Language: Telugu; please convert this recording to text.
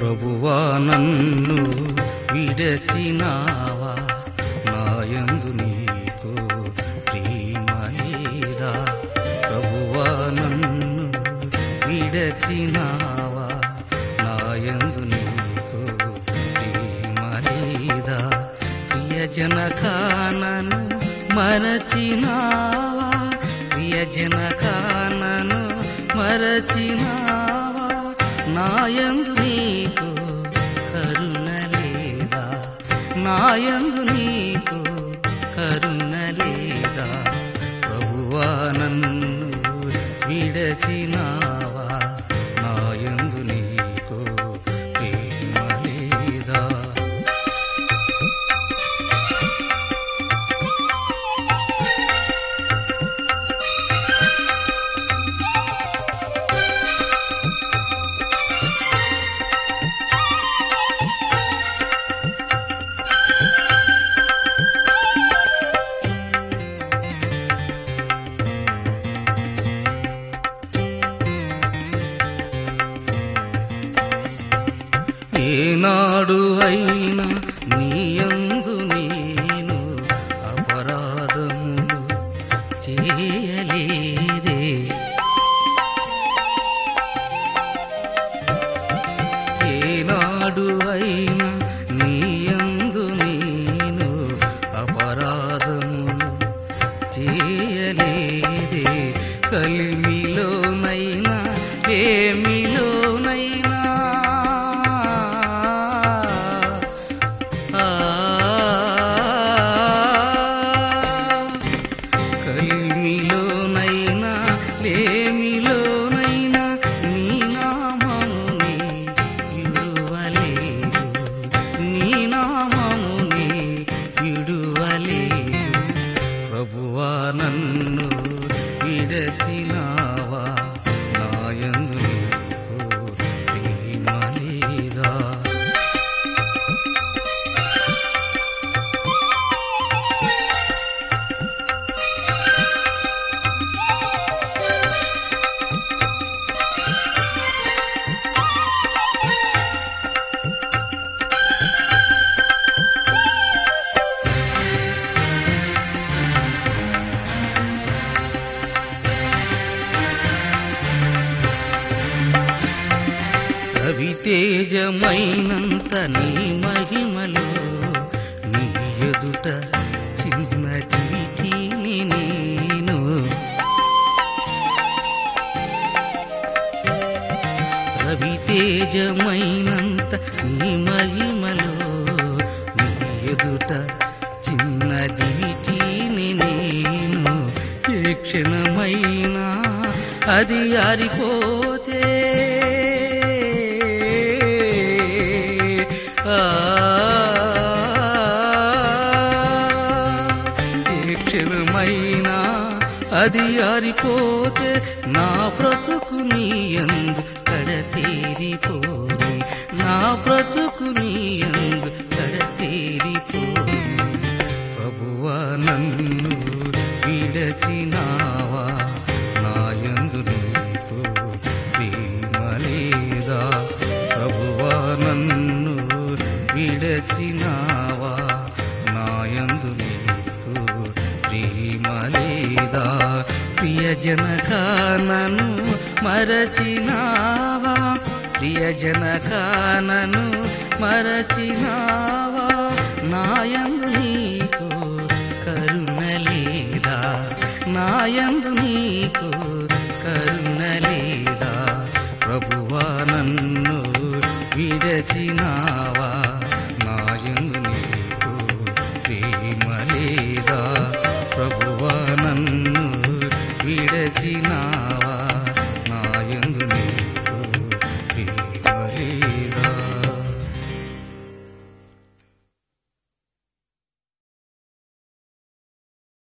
ప్రభువా నన్ను విడచినావా, నాయందు నీకు ప్రేమ లేదా? ప్రభువా నన్ను విడచినావా, నాయందు నీకు ప్రేమ లేదా? ప్రియజనకానను మరచినావా, ప్రియజనకానను మరచినావా, నాయందు నీకు కరుణ లేదా? నాయందు నీకు కరుణ లేదా? ప్రభువా నన్ను విడచినావా, నాయందు నీకు ప్రేమ లేదా? ఏనాడు అయినా నీయందు నేను అపరాధములు చేయలేదే, ఏనాడు అయినా నీయందు నేను అపరాధములు చేయలేదే. కలిమిలోనైనా ఏమిలోనైనా కలిమిలోనైనా లేమిలోనైనా నీ నామముని విడువలేదు, నీ నామముని విడువలేదు. ప్రభువా నన్ను విడచినావా, నాయందు నీకు ప్రేమ లేదా? రవితేజమైనంత నీ మహిమలో నీ ఎదుట చిన్న చీటిని నేను, రవితేజమైనంత నీ మహిమలో నీ ఎదుట చిన్న చీటిని నేను. ఏ క్షణమైనా అది ఆరిపోతే ఏ క్షణమైనా అది ఆరిపోతే నా బ్రతుకు నీయందు కడతేరిపోయి, నా బ్రతుకు నీయందు కడతేరిపోయి. ప్రభువా నన్ను విడచినావా, నాయందు నీకు ప్రేమ లేదా? ప్రభువా నన్ను విడచినావా, నాయందు నీకు ప్రేమ లేదా? ప్రియజనకానను మరచినావా, ప్రియజనకానను మరచినావా, నాయందు నీకు కరుణ లేదా? నాయందు నీకు కరుణ లేదా? ప్రభువా నన్ను విడచినావా,